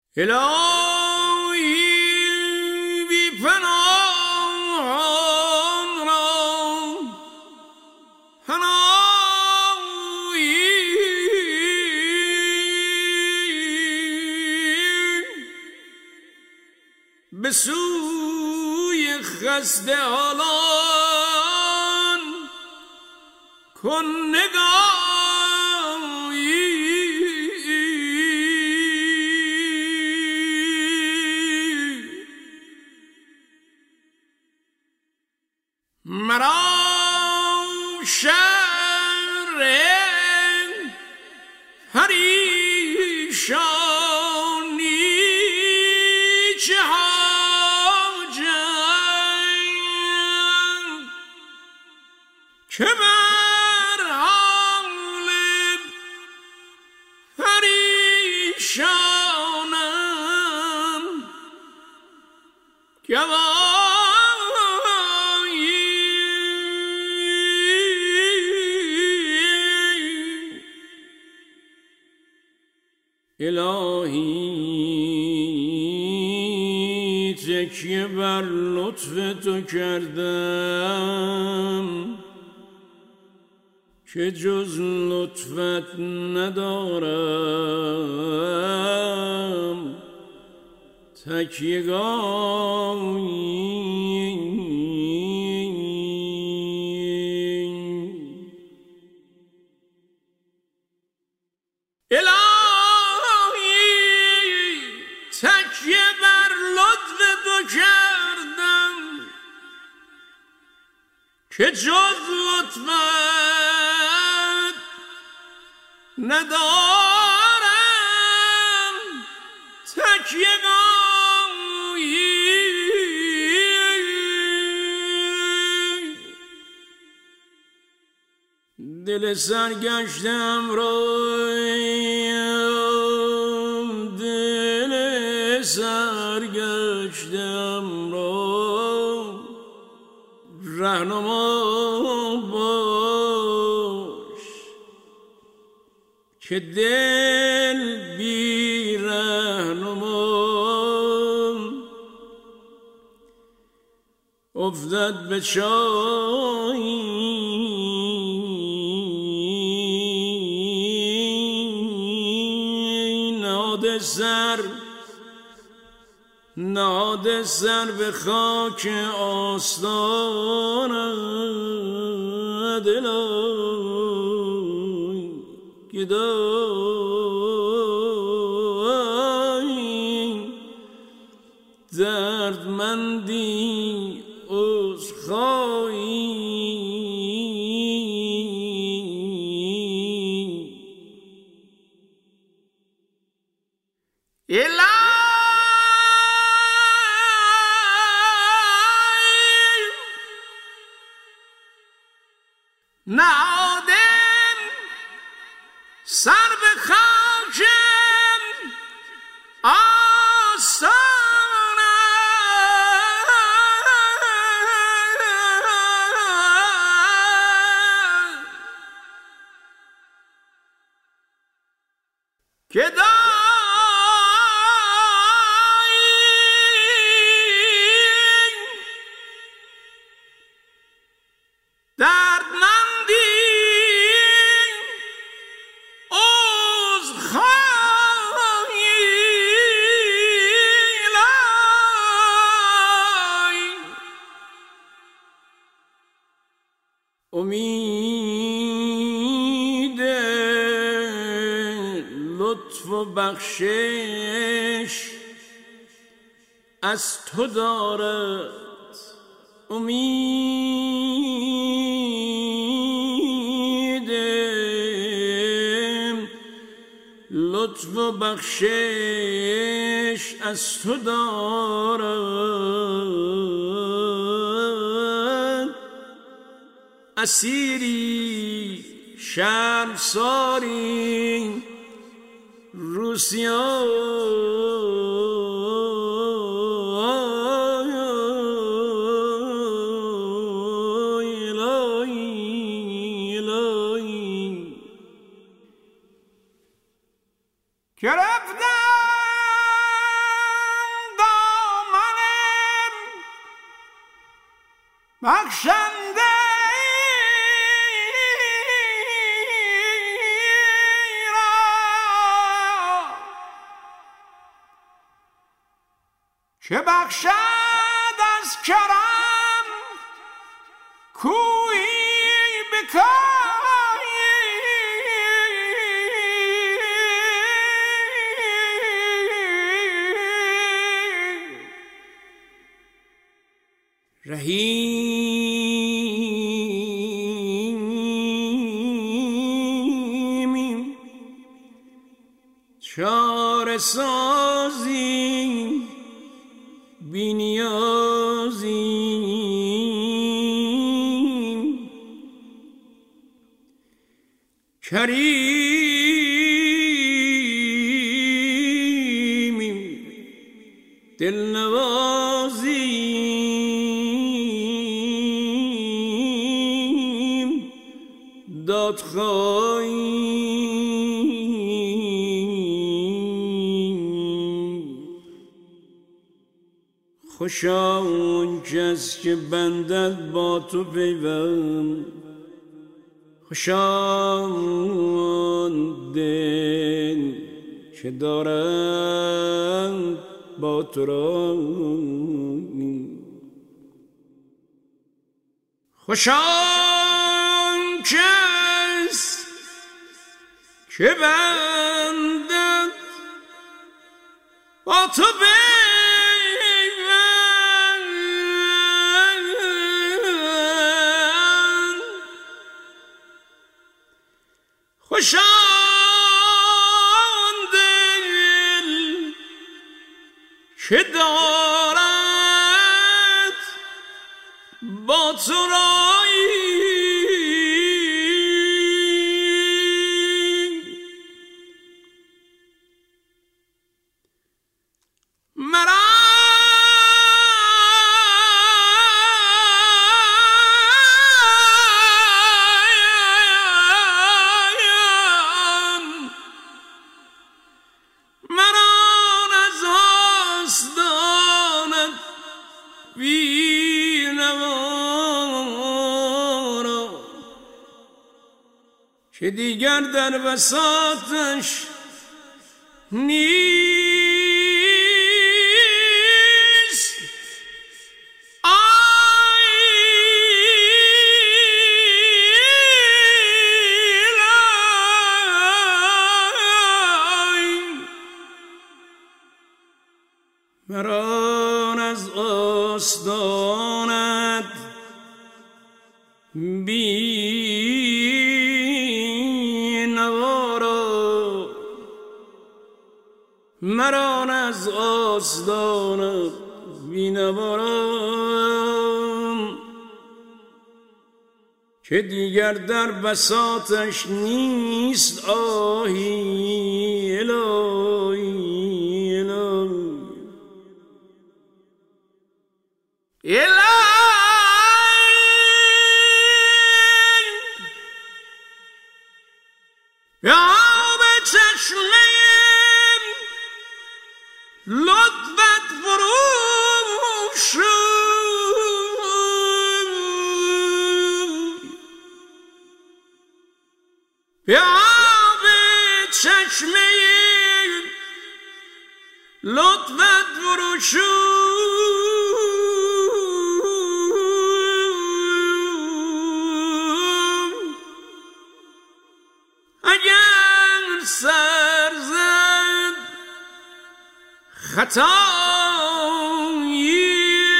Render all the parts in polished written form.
الهی بی پناهان را پناهی به سوی خسته حالان کن نگاه مرا شر پریشانی چه حاجت که بر حال پریشانم الهی تکیه بر لطف تو کردم که جز لطفت ندارم تکیه‌گاهی. تکیه بر لطف تو کردم که جز لطفت ندارم تکیه‌گاهی. دل سرگشتم سرگشتم را رهنما باش که دل بی رهنما افتد به چاهی. نهاده سر به خاک آستانت الهی گدایی دردمندی عذرخواهی. نهادم سر به خاک آستانت که امید لطف و بخشش از تو دارد. امید لطف و بخشش از تو دارد. اسیری شرمساری روسیا که رفتم بخشنده را که بخشد از کرم کویی بکایی رحیمی چاره سازی بی‌نیازی کریمی دلنوازی دادخواهی خوشا اون کس که بندد با تو پیوند خوشا اون دل که دارند با تو را خوشا اون کس که بندد با تو پیوند خوشا آن دل که دارد با تو رایی که دیگر در بساطش نیست مران از آستانت مران از آستانت بینوارم که دیگر در بساطش نیست آهی الهی الهی الهی یا به چشمه لطفت فروش یا به چشمه لطفت فروش اگر سر زد خطایی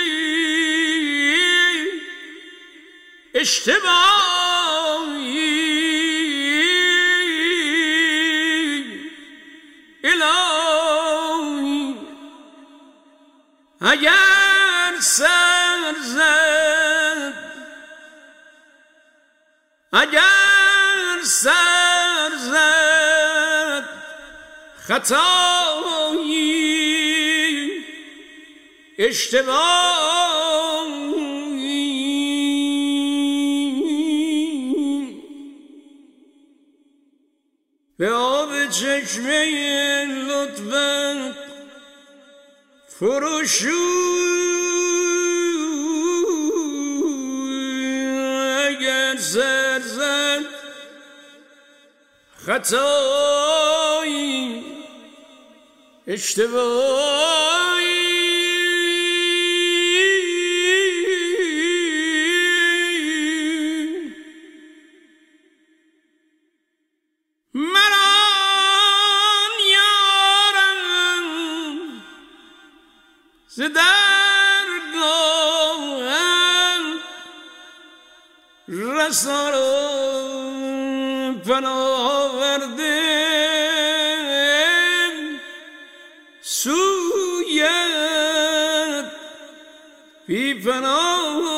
اشتباهی الهی اگر سر زد اگر سر زد خطایی اشتباهی به آب چشمه لطفت فروشوی سر زد خطایی اشتباهی مران یارم ز درگاهم رسان و پناه آورده سویت بی پناه